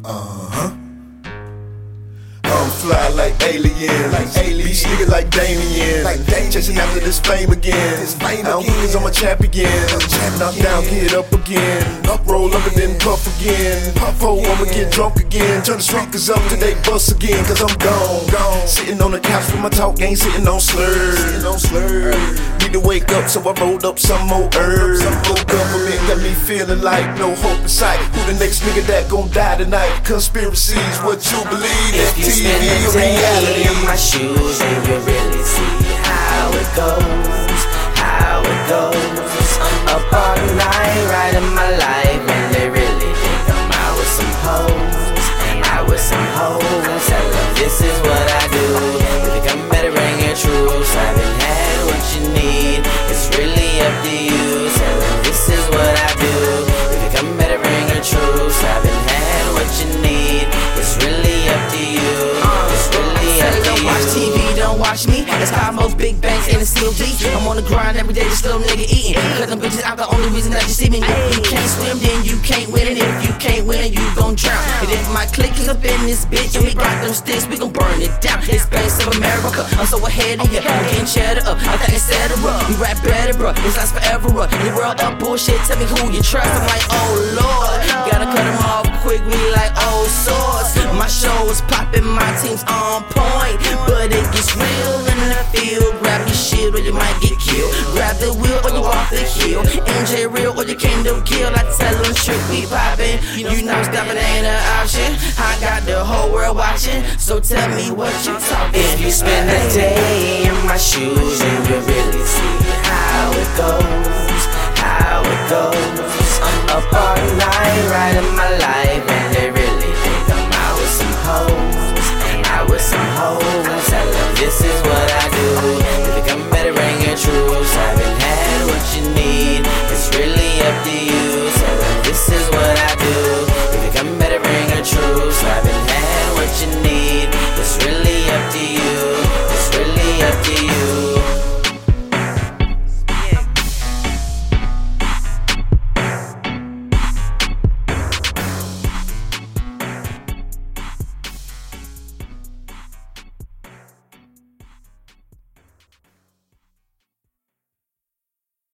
Uh-huh. I'm fly like aliens, beach nigga like Damien, chasing after this fame again. I don't lose, I'm a champion. Knock down, get up again. Roll up and then puff again. Puffo, I'ma get drunk again. Turn the speakers up till they bust again, cause I'm gone. Sitting on the couch with my talk game, sitting on slurs. Need to wake up, so I rolled up some more herbs. The government got me feeling like no hope in sight. Who the next nigga that gon' die tonight? Conspiracies, what you believe? If you spend a day in my shoes, then you really see how it goes, how it goes. Up all night, riding my life, and they really think I'm out with some hoes, and out with some hoes. Tell them this is what I do. If you come better bring your truths. I haven't had what you need. It's really up to you. Tell them this is what I do. If you come better bring your truths. I haven't had what you need. It's really up to you. Don't watch TV, don't watch me. It's Cosmos, big banks, and it's still G. I'm on the grind every day, this little nigga eating. Cause them bitches out the only reason that you see me. If you can't swim, then you can't win. And if you can't win, you gon' drown. And if my clique is up in this bitch and we got them sticks, we gon' burn it down. It's banks of America, I'm so ahead of you. I'm getting cheddar up, I got etc. We rap better, bro, this lasts forever. In the world of bullshit, tell me who you trust. I'm like, oh lord, gotta cut them off quick, we like old swords. My show is poppin', my team's on point, but it gets real in the field. Grab your shield or you might get killed. Grab the wheel or you off the hill. NJ real or you can't do kill. I tell them trick we poppin'. You know stopping ain't an option. I got the whole world watching, so tell me what you talking. If you spend a day in my shoes, then you really see how it goes.